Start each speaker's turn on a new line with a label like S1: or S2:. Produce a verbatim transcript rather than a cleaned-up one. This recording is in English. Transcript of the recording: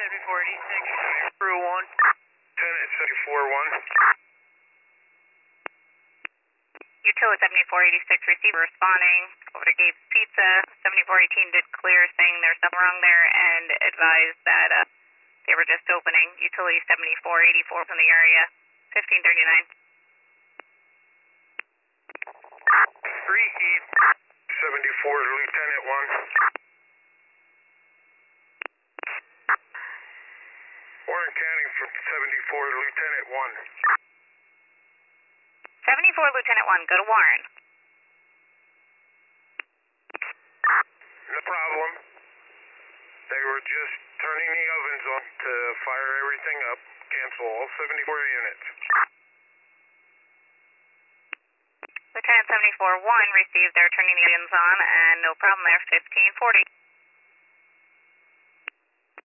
S1: seventy-four eighty-six, crew one.
S2: Lieutenant seventy-four one.
S3: Utility seventy-four eighty-six receiver responding over to Gabe's Pizza. seventy-four eighteen did clear, saying there's something wrong there, and advised that uh, they were just opening. Utility seventy-four eighty-four from the area. fifteen thirty-nine.
S2: Repeat. seventy-four Lieutenant one. Warren County from seventy-four Lieutenant one.
S3: seventy-four Lieutenant one, go to Warren.
S2: No problem. They were just turning the ovens on to fire everything up. Cancel all seventy-four units.
S3: Lieutenant seventy-four one received, they're turning the ovens on, and no problem there, fifteen forty.